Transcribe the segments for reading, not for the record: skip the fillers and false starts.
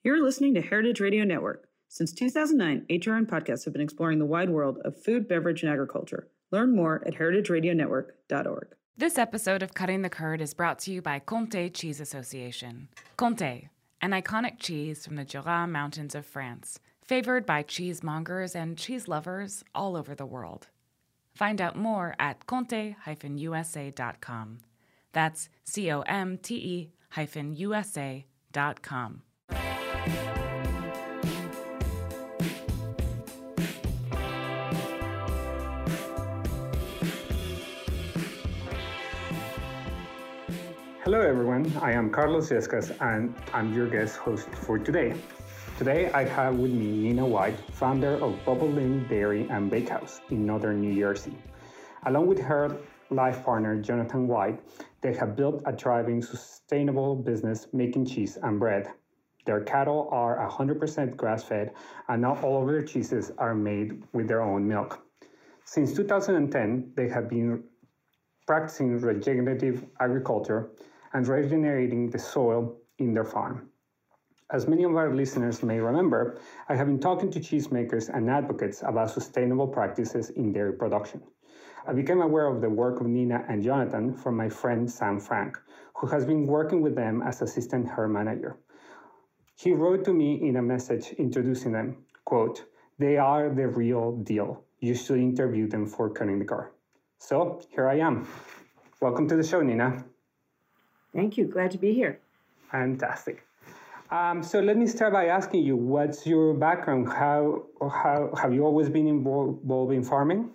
You're listening to Heritage Radio Network. Since 2009, HRN podcasts have been exploring the wide world of food, beverage, and agriculture. Learn more at heritageradionetwork.org. This episode of Cutting the Curd is brought to you by Comté Cheese Association. Comté, an iconic cheese from the Jura Mountains of France, favored by cheesemongers and cheese lovers all over the world. Find out more at comte-usa.com. That's COMTE-USA.com. Hello everyone, I am Carlos Yescas and I'm your guest host for today. Today I have with me Nina White, founder of Bubble Lane Dairy and Bakehouse in northern New Jersey. Along with her life partner Jonathan White, they have built a thriving, sustainable business making cheese and bread. Their cattle are 100% grass-fed and not all of their cheeses are made with their own milk. Since 2010, they have been practicing regenerative agriculture and regenerating the soil in their farm. As many of our listeners may remember, I have been talking to cheesemakers and advocates about sustainable practices in dairy production. I became aware of the work of Nina and Jonathan from my friend Sam Frank, who has been working with them as assistant herd manager. He wrote to me in a message introducing them, quote, "They are the real deal. You should interview them for Cutting the Curd." So here I am. Welcome to the show, Nina. Thank you. Glad to be here. Fantastic. So let me start by asking you, what's your background? How have you always been involved in farming?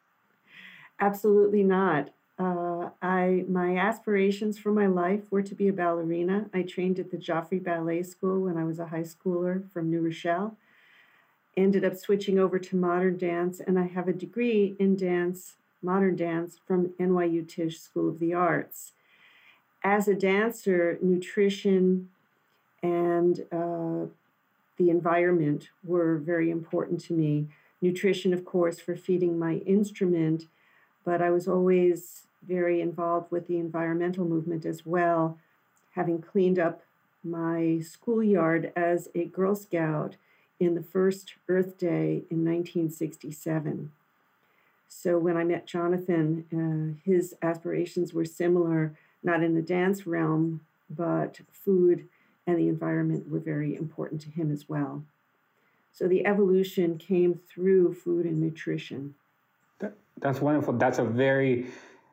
Absolutely not. My aspirations for my life were to be a ballerina. I trained at the Joffrey Ballet School when I was a high schooler from New Rochelle. Ended up switching over to modern dance, and I have a degree in dance, modern dance, from NYU Tisch School of the Arts. As a dancer, nutrition and the environment were very important to me. Nutrition, of course, for feeding my instrument, but I was always very involved with the environmental movement as well, having cleaned up my schoolyard as a Girl Scout in the first Earth Day in 1967. So when I met Jonathan, his aspirations were similar, not in the dance realm, but food and the environment were very important to him as well. So the evolution came through food and nutrition. That's wonderful. That's a very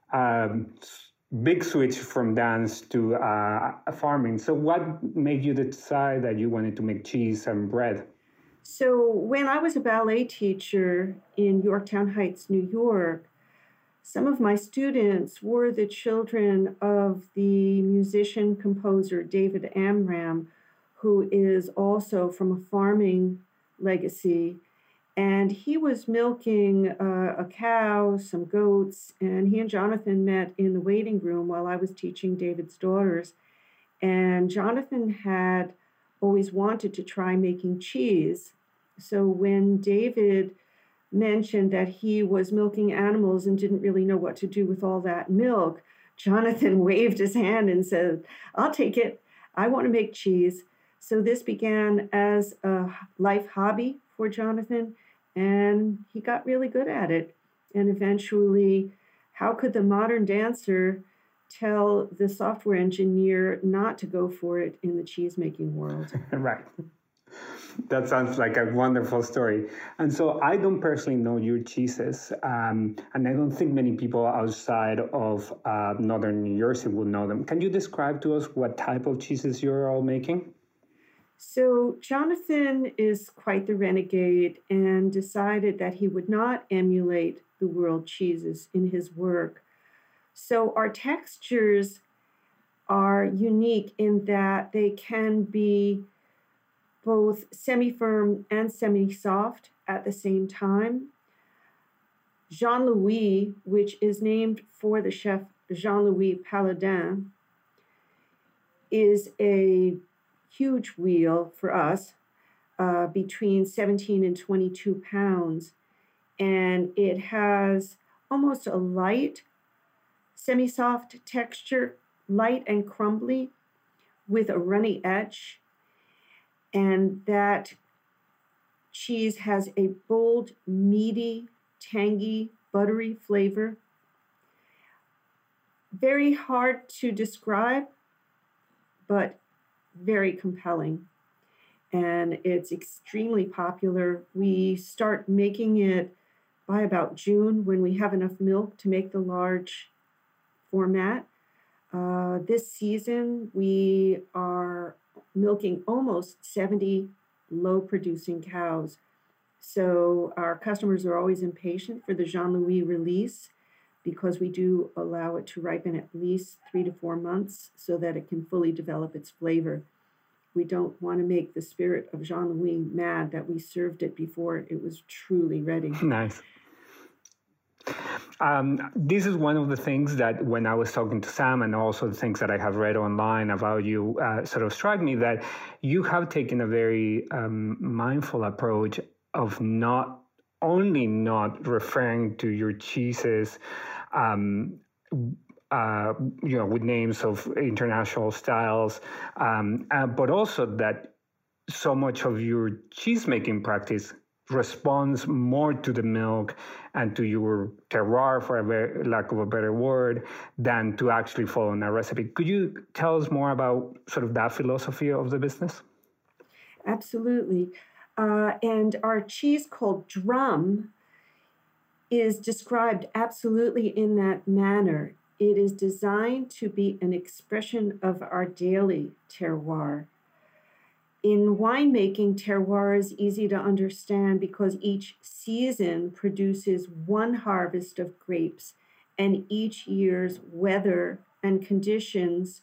big switch from dance to farming. So what made you decide that you wanted to make cheese and bread? So when I was a ballet teacher in Yorktown Heights, New York, some of my students were the children of the musician-composer David Amram, who is also from a farming legacy. And he was milking a cow, some goats, and he and Jonathan met in the waiting room while I was teaching David's daughters. And Jonathan had always wanted to try making cheese. So when David mentioned that he was milking animals and didn't really know what to do with all that milk, Jonathan waved his hand and said, "I'll take it. I want to make cheese." So this began as a life hobby for Jonathan, and he got really good at it. And eventually, how could the modern dancer tell the software engineer not to go for it in the cheese-making world? Right. That sounds like a wonderful story. And so I don't personally know your cheeses, and I don't think many people outside of northern New Jersey will know them. Can you describe to us what type of cheeses you're all making? So Jonathan is quite the renegade and decided that he would not emulate the world cheeses in his work. So our textures are unique in that they can be both semi-firm and semi-soft at the same time. Jean-Louis, which is named for the chef Jean-Louis Paladin, is a huge wheel for us, between 17 and 22 pounds. And it has almost a light, semi-soft texture, light and crumbly with a runny edge. And that cheese has a bold, meaty, tangy, buttery flavor. Very hard to describe, but very compelling. And it's extremely popular. We start making it by about June when we have enough milk to make the large format. This season, we are milking almost 70 low-producing cows. So our customers are always impatient for the Jean Louis release because we do allow it to ripen at least 3 to 4 months so that it can fully develop its flavor. We don't want to make the spirit of Jean Louis mad that we served it before it was truly ready. Nice. This is one of the things that when I was talking to Sam and also the things that I have read online about you sort of struck me that you have taken a very mindful approach of not referring to your cheeses with names of international styles, but also that so much of your cheese-making practice responds more to the milk and to your terroir, for lack of a better word, than to actually following a recipe. Could you tell us more about sort of that philosophy of the business? Absolutely. And our cheese called Drum is described absolutely in that manner. It is designed to be an expression of our daily terroir. In winemaking, terroir is easy to understand because each season produces one harvest of grapes, and each year's weather and conditions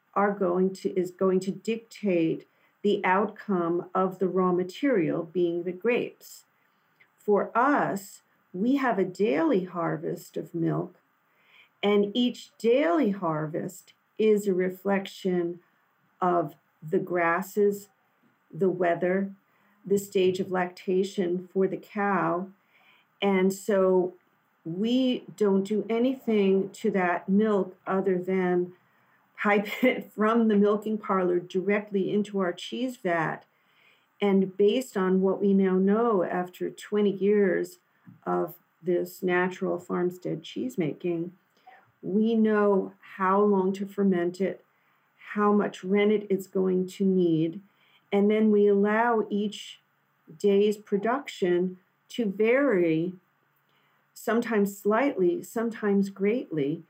is going to dictate the outcome of the raw material, being the grapes. For us, we have a daily harvest of milk, and each daily harvest is a reflection of the grasses, the weather, the stage of lactation for the cow. And so we don't do anything to that milk other than pipe it from the milking parlor directly into our cheese vat. And based on what we now know after 20 years of this natural farmstead cheese making, we know how long to ferment it, how much rennet it's going to need, and then we allow each day's production to vary, sometimes slightly, sometimes greatly,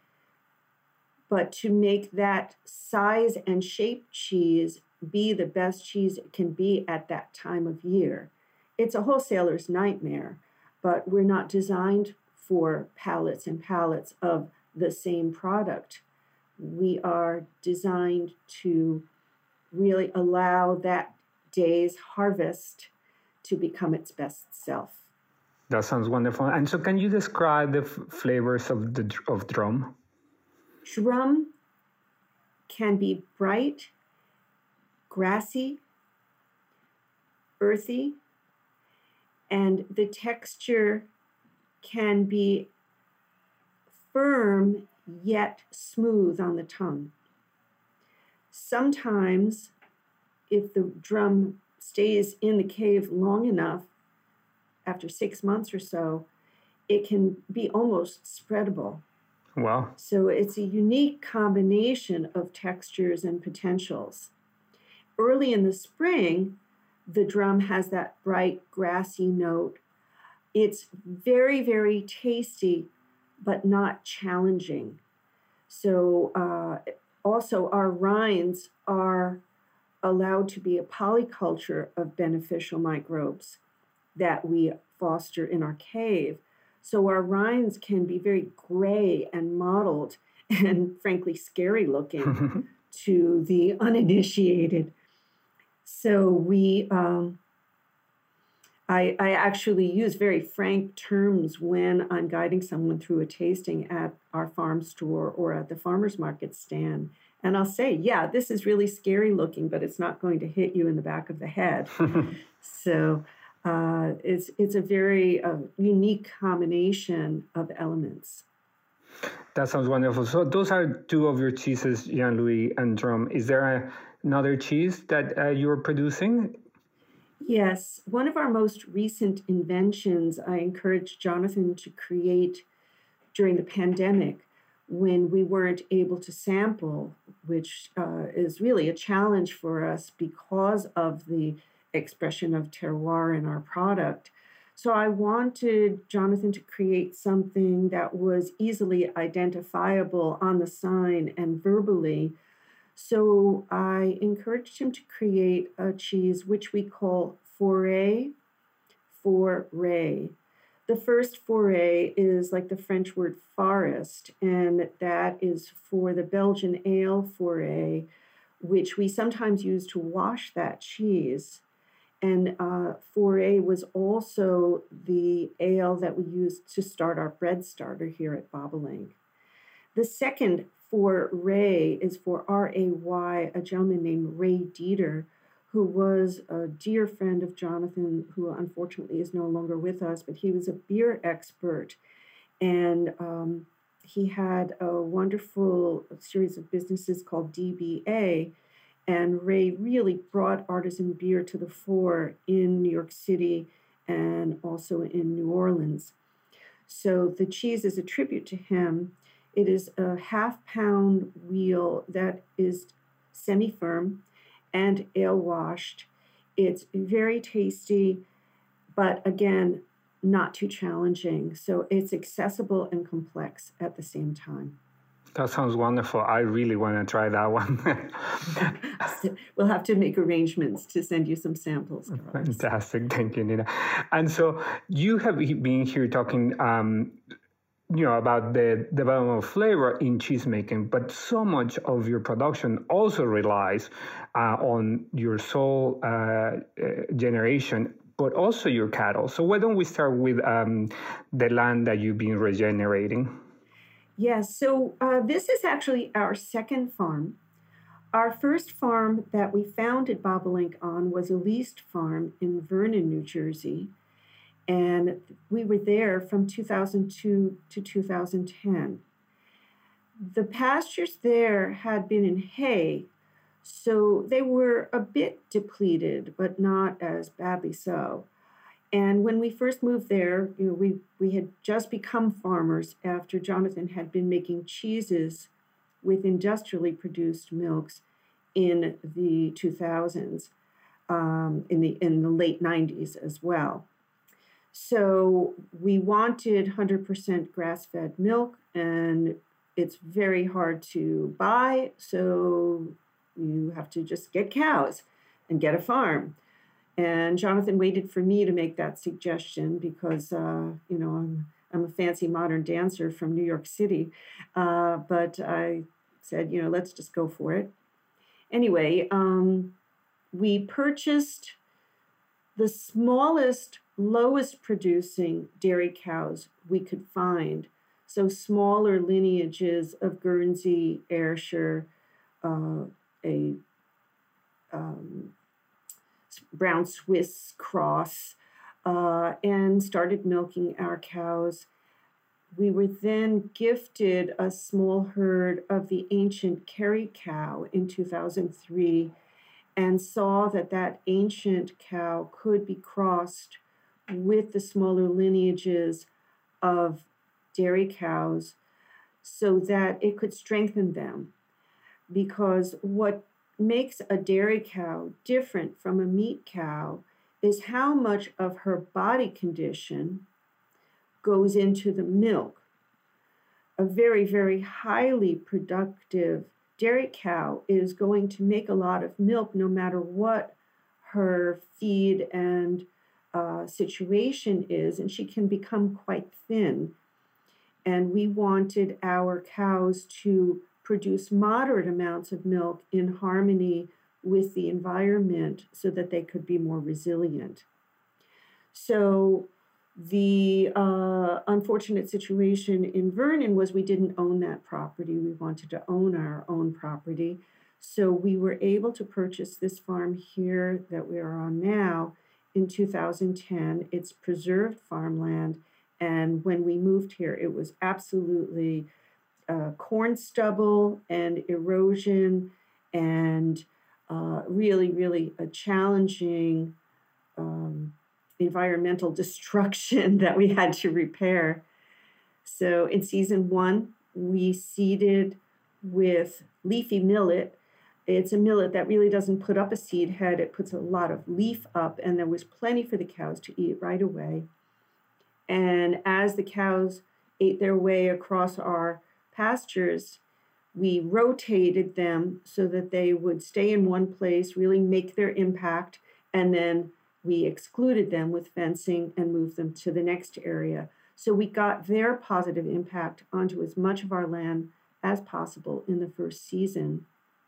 but to make that size and shape cheese be the best cheese it can be at that time of year. It's a wholesaler's nightmare, but we're not designed for pallets and pallets of the same product. We are designed to really allow that day's harvest to become its best self. That sounds wonderful. And so can you describe the flavors of Drum? Drum can be bright, grassy, earthy, and the texture can be firm yet smooth on the tongue. Sometimes, if the drum stays in the cave long enough, after 6 months or so, it can be almost spreadable. Wow. So it's a unique combination of textures and potentials. Early in the spring, the drum has that bright, grassy note. It's very, very tasty, but not challenging. So also our rinds are allowed to be a polyculture of beneficial microbes that we foster in our cave. So our rinds can be very gray and mottled and frankly scary looking to the uninitiated. So I actually use very frank terms when I'm guiding someone through a tasting at our farm store or at the farmer's market stand. And I'll say, yeah, this is really scary looking, but it's not going to hit you in the back of the head. So it's a very unique combination of elements. That sounds wonderful. So those are two of your cheeses, Jean Louis and Drum. Is there another cheese that you're producing? Yes, one of our most recent inventions I encouraged Jonathan to create during the pandemic when we weren't able to sample, which is really a challenge for us because of the expression of terroir in our product. So I wanted Jonathan to create something that was easily identifiable on the sign and verbally. So I encouraged him to create a cheese which we call Forêt Forêt. The first forêt is like the French word forest, and that is for the Belgian ale forêt, which we sometimes use to wash that cheese. And Forêt was also the ale that we used to start our bread starter here at Bobolink. The second for Ray is for R-A-Y, a gentleman named Ray Dieter, who was a dear friend of Jonathan, who unfortunately is no longer with us, but he was a beer expert. And he had a wonderful series of businesses called DBA. And Ray really brought artisan beer to the fore in New York City and also in New Orleans. So the cheese is a tribute to him. It is a half-pound wheel that is semi-firm and ale-washed. It's very tasty, but again, not too challenging. So it's accessible and complex at the same time. That sounds wonderful. I really want to try that one. We'll have to make arrangements to send you some samples. Fantastic. Thank you, Nina. And so you have been here talking about the development of flavor in cheese making, but so much of your production also relies on your soil generation, but also your cattle. So why don't we start with the land that you've been regenerating? Yes, so this is actually our second farm. Our first farm that we founded Bobolink on was a leased farm in Vernon, New Jersey. And we were there from 2002 to 2010. The pastures there had been in hay, so they were a bit depleted, but not as badly so. And when we first moved there, we had just become farmers after Jonathan had been making cheeses with industrially produced milks in the 2000s, in the late 90s as well. So we wanted 100% grass-fed milk, and it's very hard to buy, so you have to just get cows and get a farm. And Jonathan waited for me to make that suggestion because, I'm a fancy modern dancer from New York City. But I said, let's just go for it. Anyway, we purchased the smallest, lowest producing dairy cows we could find. So smaller lineages of Guernsey, Ayrshire, a brown Swiss cross, and started milking our cows. We were then gifted a small herd of the ancient Kerry cow in 2003 and saw that ancient cow could be crossed with the smaller lineages of dairy cows so that it could strengthen them. Because what makes a dairy cow different from a meat cow is how much of her body condition goes into the milk. A very, very highly productive dairy cow is going to make a lot of milk no matter what her feed and situation is, and she can become quite thin. And we wanted our cows to produce moderate amounts of milk in harmony with the environment so that they could be more resilient. So the unfortunate situation in Vernon was we didn't own that property. We wanted to own our own property. So we were able to purchase this farm here that we are on now in 2010. It's preserved farmland. And when we moved here, it was absolutely corn stubble and erosion and really a challenging environmental destruction that we had to repair. So in season 1, we seeded with leafy millet. It's a millet that really doesn't put up a seed head. It puts a lot of leaf up, and there was plenty for the cows to eat right away. And as the cows ate their way across our pastures, we rotated them so that they would stay in one place, really make their impact, and then we excluded them with fencing and moved them to the next area. So we got their positive impact onto as much of our land as possible in the first season.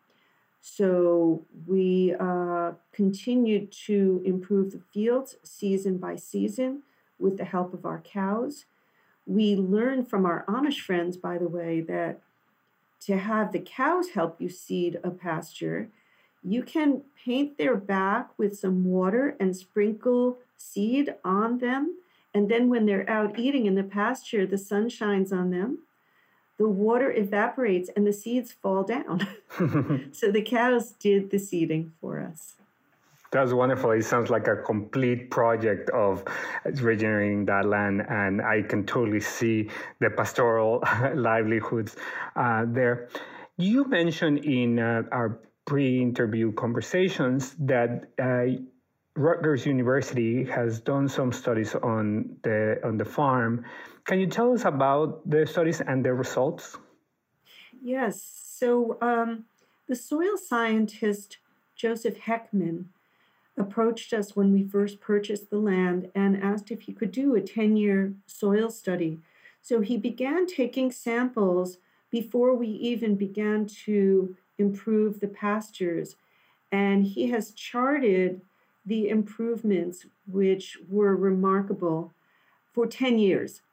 So we continued to improve the fields season by season with the help of our cows. We learned from our Amish friends, by the way, that to have the cows help you seed a pasture, you can paint their back with some water and sprinkle seed on them. And then when they're out eating in the pasture, the sun shines on them, the water evaporates, and the seeds fall down. So the cows did the seeding for us. That's wonderful. It sounds like a complete project of regenerating that land, and I can totally see the pastoral livelihoods there. You mentioned in our pre-interview conversations that Rutgers University has done some studies on the farm. Can you tell us about the studies and the results? Yes. So the soil scientist Joseph Heckman approached us when we first purchased the land and asked if he could do a 10-year soil study. So he began taking samples before we even began to improve the pastures. And he has charted the improvements, which were remarkable, for 10 years.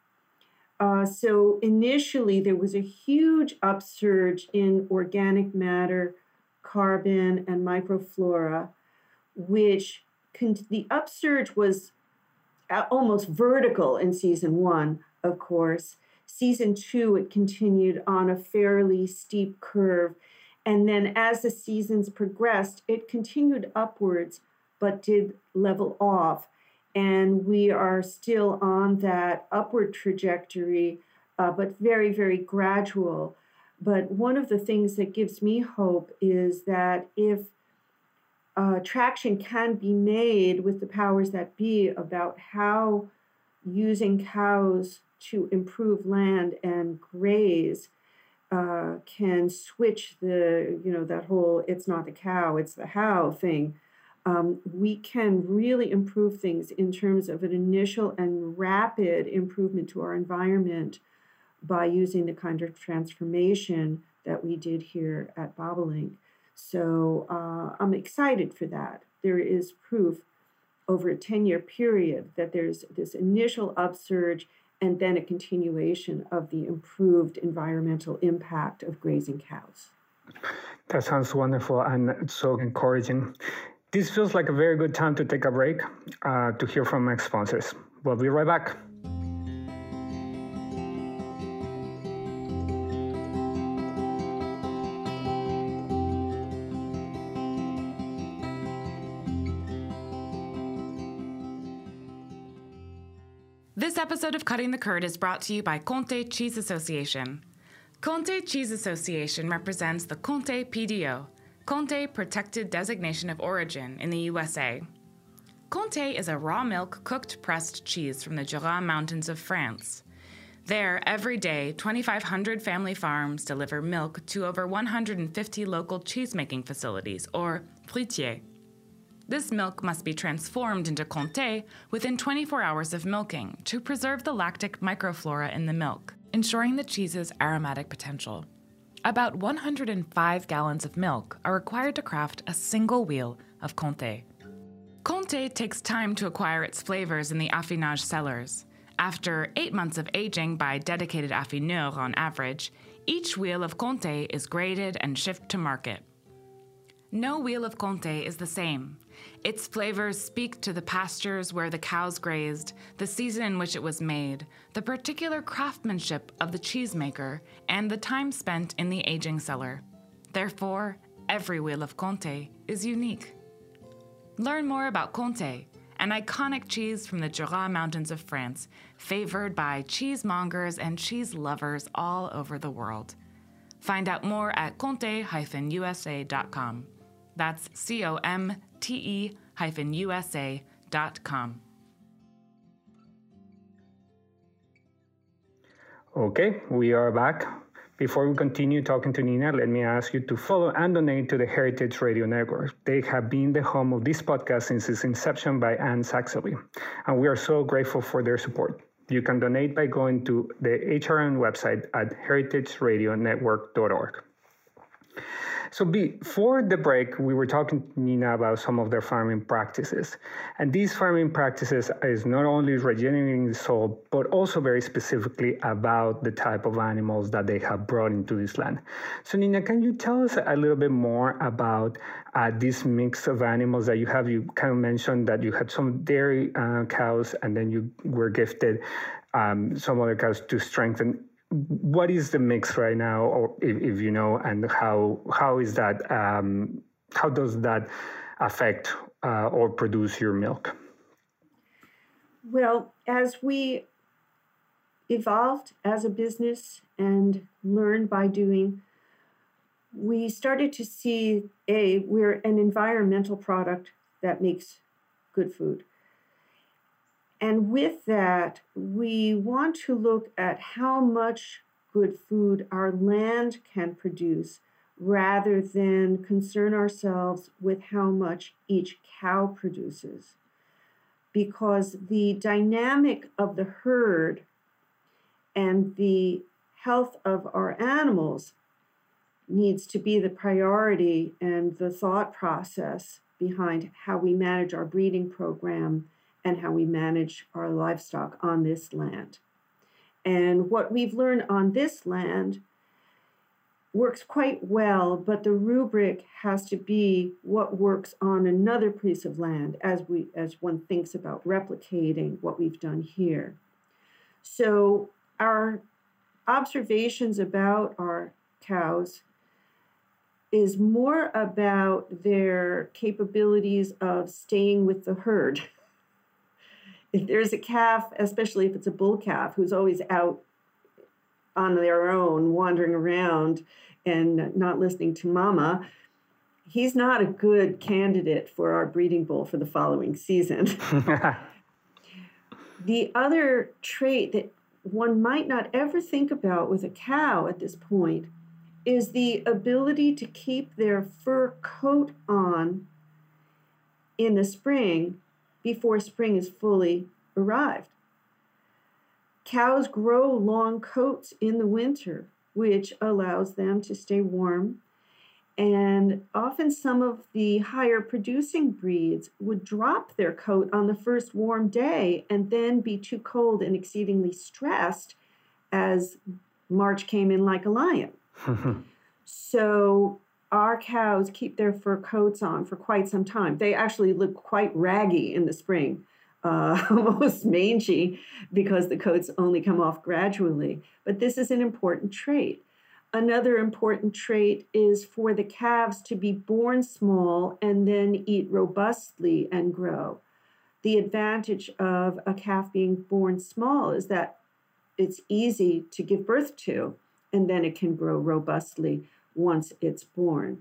So initially, there was a huge upsurge in organic matter, carbon, and microflora, which the upsurge was almost vertical in season 1, of course. Season 2, it continued on a fairly steep curve. And then as the seasons progressed, it continued upwards, but did level off. And we are still on that upward trajectory, but very, very gradual. But one of the things that gives me hope is that if traction can be made with the powers that be about how using cows to improve land and graze can switch that whole "it's not the cow, it's the how" thing. We can really improve things in terms of an initial and rapid improvement to our environment by using the kind of transformation that we did here at Bobolink. So I'm excited for that. There is proof over a 10-year period that there's this initial upsurge and then a continuation of the improved environmental impact of grazing cows. That sounds wonderful and so encouraging. This feels like a very good time to take a break to hear from my sponsors. We'll be right back. This episode of Cutting the Curd is brought to you by Comté Cheese Association. Comté Cheese Association represents the Comté PDO, Comté Protected Designation of Origin in the USA. Comté is a raw milk cooked pressed cheese from the Jura Mountains of France. There, every day, 2,500 family farms deliver milk to over 150 local cheesemaking facilities, or fruitiers. This milk must be transformed into Comté within 24 hours of milking to preserve the lactic microflora in the milk, ensuring the cheese's aromatic potential. About 105 gallons of milk are required to craft a single wheel of Comté. Comté takes time to acquire its flavors in the affinage cellars. After 8 months of aging by dedicated affineurs on average, each wheel of Comté is graded and shipped to market. No wheel of Comté is the same. Its flavors speak to the pastures where the cows grazed, the season in which it was made, the particular craftsmanship of the cheesemaker, and the time spent in the aging cellar. Therefore, Every wheel of Comté is unique. Learn more about Comté, an iconic cheese from the Jura Mountains of France, favored by cheesemongers and cheese lovers all over the world. Find out more at comte-usa.com. That's COMTE-USA.com. Okay, we are back. Before we continue talking to Nina, let me ask you to follow and donate to the Heritage Radio Network. They have been the home of this podcast since its inception by Anne Saxelby, and we are so grateful for their support. You can donate by going to the HRN website at heritageradionetwork.org. So before the break, we were talking to Nina about some of their farming practices. And these farming practices is not only regenerating the soil, but also very specifically about the type of animals that they have brought into this land. So Nina, can you tell us a little bit more about this mix of animals that you have? You kind of mentioned that you had some dairy cows, and then you were gifted some other cows to strengthen. What is the mix right now, or if you know, and how is that? How does that affect or produce your milk? Well, as we evolved as a business and learned by doing, we started to see we're an environmental product that makes good food. And with that, we want to look at how much good food our land can produce rather than concern ourselves with how much each cow produces. Because the dynamic of the herd and the health of our animals needs to be the priority and the thought process behind how we manage our breeding program and how we manage our livestock on this land. And what we've learned on this land works quite well, but the rubric has to be what works on another piece of land as one thinks about replicating what we've done here. So our observations about our cows is more about their capabilities of staying with the herd. If there's a calf, especially if it's a bull calf, who's always out on their own, wandering around and not listening to mama, he's not a good candidate for our breeding bull for the following season. The other trait that one might not ever think about with a cow at this point is the ability to keep their fur coat on in the spring before spring is fully arrived. Cows grow long coats in the winter, which allows them to stay warm. And often some of the higher producing breeds would drop their coat on the first warm day and then be too cold and exceedingly stressed as March came in like a lion. So our cows keep their fur coats on for quite some time. They actually look quite raggy in the spring, almost mangy, because the coats only come off gradually. But this is an important trait. Another important trait is for the calves to be born small and then eat robustly and grow. The advantage of a calf being born small is that it's easy to give birth to, and then it can grow robustly once it's born.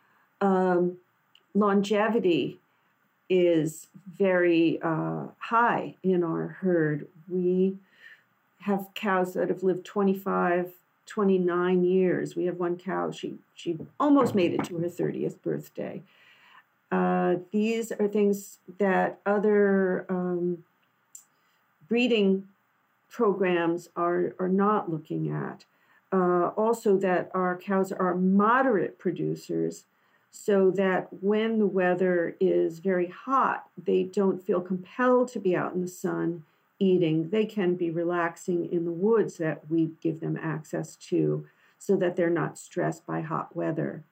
Longevity is very high in our herd. We have cows that have lived 25, 29 years. We have one cow, she almost made it to her 30th birthday. These are things that other breeding programs are not looking at. Also that our cows are moderate producers so that when the weather is very hot, they don't feel compelled to be out in the sun eating. They can be relaxing in the woods that we give them access to so that they're not stressed by hot weather.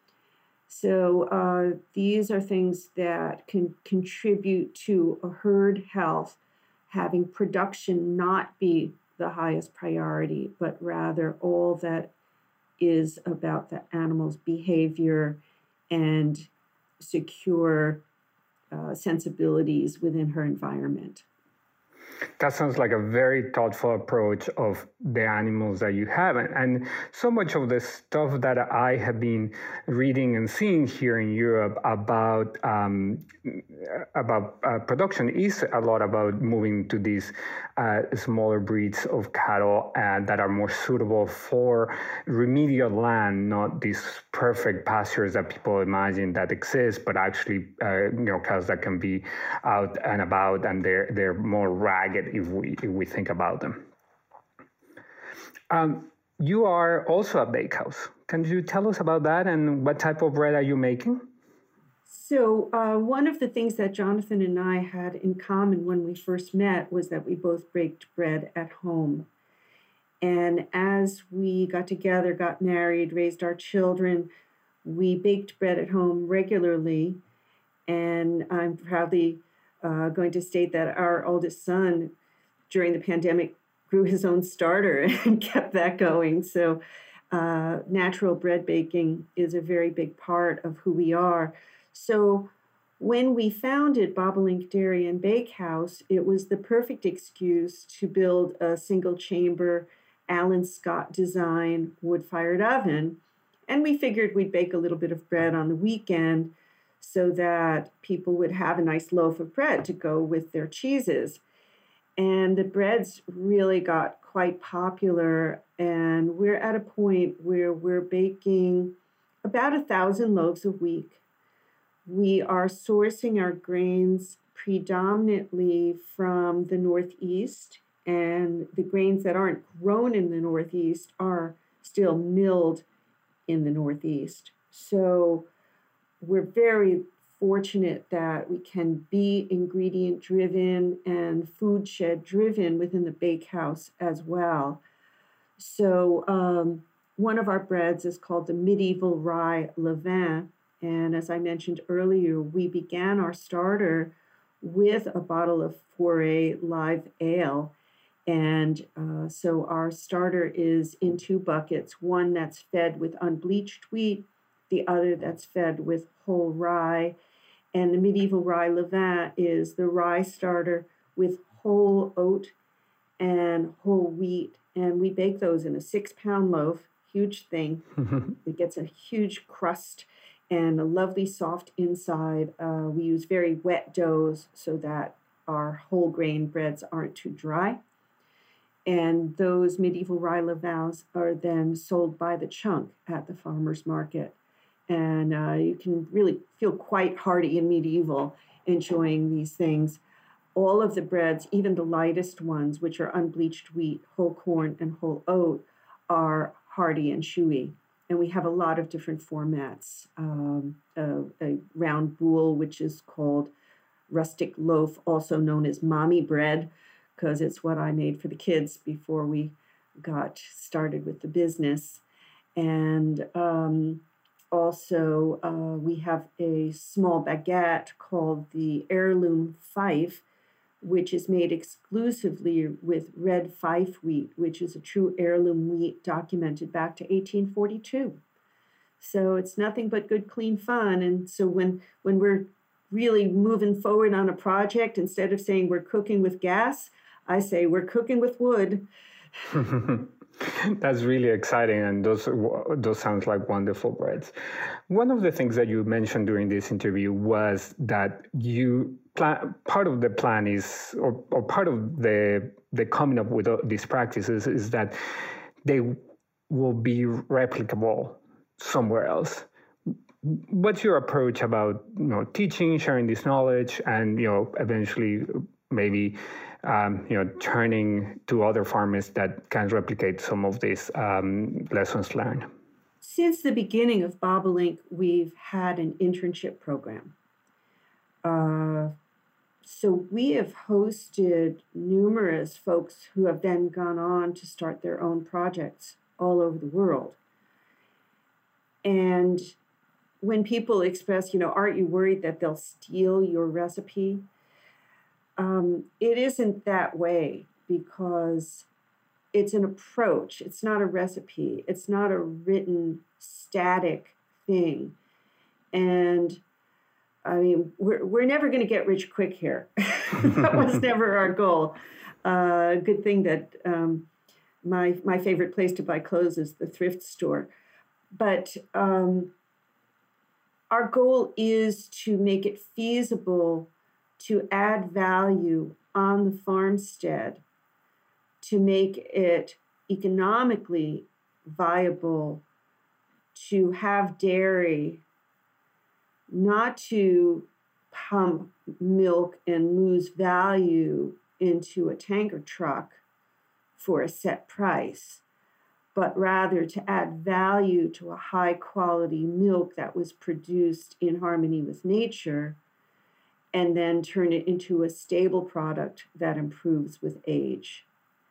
So these are things that can contribute to a herd health, having production not be the highest priority, but rather all that is about the animal's behavior and secure sensibilities within her environment. That sounds like a very thoughtful approach of the animals that you have. And so much of the stuff that I have been reading and seeing here in Europe about production is a lot about moving to these smaller breeds of cattle that are more suitable for remedial land, not these perfect pastures that people imagine that exist, but actually, cows that can be out and about, and they're more ragged if we think about them. You are also a bakehouse. Can you tell us about that and what type of bread are you making? So one of the things that Jonathan and I had in common when we first met was that we both baked bread at home. And as we got together, got married, raised our children, we baked bread at home regularly. And I'm proudly going to state that our oldest son, during the pandemic, grew his own starter and kept that going. So natural bread baking is a very big part of who we are. So when we founded Bobolink Dairy and Bakehouse, it was the perfect excuse to build a single chamber Alan Scott design wood-fired oven. And we figured we'd bake a little bit of bread on the weekend so that people would have a nice loaf of bread to go with their cheeses. And the breads really got quite popular, and we're at a point where we're baking about 1,000 loaves a week. We are sourcing our grains predominantly from the Northeast, and the grains that aren't grown in the Northeast are still milled in the Northeast. So we're very fortunate that we can be ingredient driven and food shed driven within the bakehouse as well. So one of our breads is called the Medieval Rye Levain. And as I mentioned earlier, we began our starter with a bottle of Foray live ale. And so our starter is in two buckets, one that's fed with unbleached wheat, the other that's fed with whole rye. And the Medieval Rye Levain is the rye starter with whole oat and whole wheat. And we bake those in a 6-pound loaf, huge thing. It gets a huge crust and a lovely soft inside. We use very wet doughs so that our whole grain breads aren't too dry. And those Medieval Rye Levains are then sold by the chunk at the farmer's market. And you can really feel quite hearty and medieval enjoying these things. All of the breads, even the lightest ones, which are unbleached wheat, whole corn, and whole oat, are hearty and chewy. And we have a lot of different formats. A round boule, which is called rustic loaf, also known as mommy bread, because it's what I made for the kids before we got started with the business. And also, we have a small baguette called the Heirloom Fife, which is made exclusively with red Fife wheat, which is a true heirloom wheat documented back to 1842. So it's nothing but good, clean fun. And so when we're really moving forward on a project, instead of saying we're cooking with gas, I say we're cooking with wood. That's really exciting, and those sounds like wonderful breads. One of the things that you mentioned during this interview was that part of the plan is, or part of the coming up with these practices is that they will be replicable somewhere else. What's your approach about teaching, sharing this knowledge, and eventually maybe turning to other farmers that can replicate some of these lessons learned? Since the beginning of Bobolink, we've had an internship program. So we have hosted numerous folks who have then gone on to start their own projects all over the world. And when people express, aren't you worried that they'll steal your recipe? It isn't that way, because it's an approach. It's not a recipe. It's not a written, static thing. And I mean, we're never going to get rich quick here. That was never our goal. Good thing that my favorite place to buy clothes is the thrift store. But our goal is to make it feasible to add value on the farmstead, to make it economically viable, to have dairy, not to pump milk and lose value into a tanker truck for a set price, but rather to add value to a high quality milk that was produced in harmony with nature, and then turn it into a stable product that improves with age.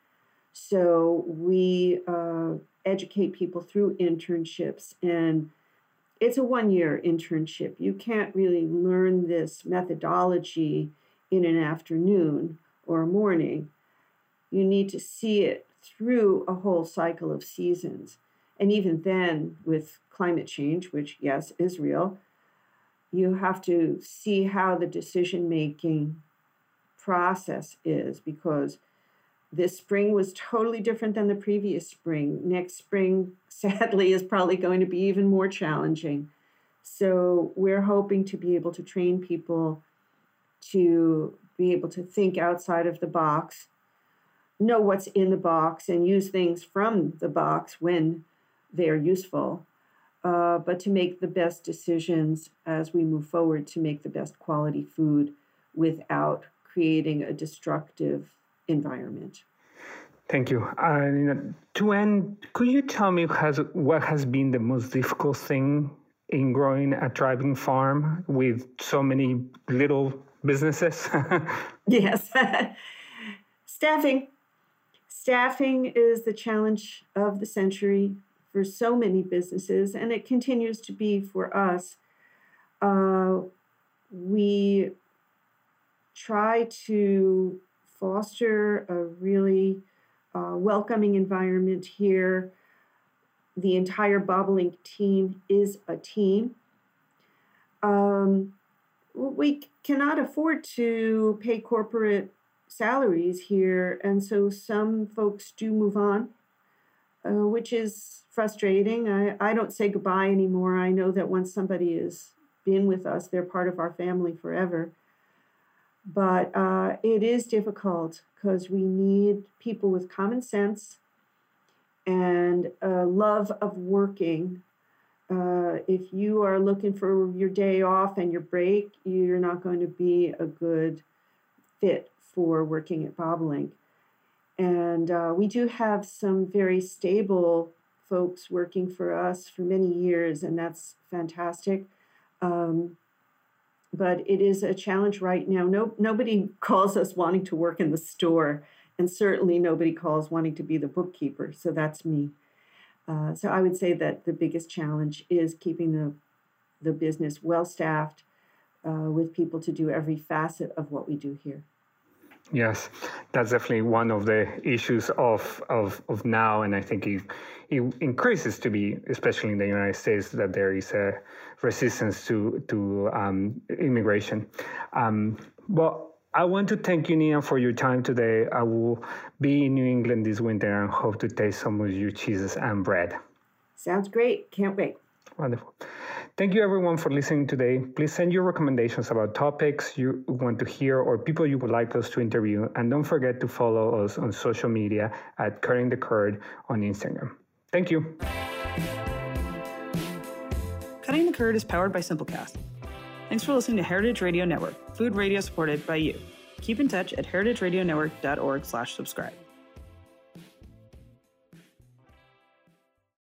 So we educate people through internships, and it's a 1-year internship. You can't really learn this methodology in an afternoon or a morning. You need to see it through a whole cycle of seasons. And even then, with climate change, which, yes, is real, you have to see how the decision-making process is, because this spring was totally different than the previous spring. Next spring, sadly, is probably going to be even more challenging. So we're hoping to be able to train people to be able to think outside of the box, know what's in the box, and use things from the box when they're useful, but to make the best decisions as we move forward to make the best quality food without creating a destructive environment. Thank you. To end, could you tell me what has been the most difficult thing in growing a thriving farm with so many little businesses? Yes. Staffing. Staffing is the challenge of the century for so many businesses, and it continues to be for us. We try to foster a really welcoming environment here. The entire Bobolink team is a team. We cannot afford to pay corporate salaries here, and so some folks do move on, which is frustrating. I don't say goodbye anymore. I know that once somebody has been with us, they're part of our family forever. But it is difficult because we need people with common sense and a love of working. If you are looking for your day off and your break, you're not going to be a good fit for working at Bobolink. And we do have some very stable folks working for us for many years, and that's fantastic. But it is a challenge right now. Nobody calls us wanting to work in the store, and certainly nobody calls wanting to be the bookkeeper. So that's me. So I would say that the biggest challenge is keeping the business well-staffed with people to do every facet of what we do here. Yes, that's definitely one of the issues of now, and I think it increases to be, especially in the United States, that there is a resistance to immigration. Well, I want to thank you, Nina, for your time today. I will be in New England this winter and hope to taste some of your cheeses and bread. Sounds great. Can't wait. Wonderful. Thank you, everyone, for listening today. Please send your recommendations about topics you want to hear or people you would like us to interview. And don't forget to follow us on social media at Cutting the Curd on Instagram. Thank you. Cutting the Curd is powered by Simplecast. Thanks for listening to Heritage Radio Network, food radio supported by you. Keep in touch at heritageradionetwork.org/subscribe.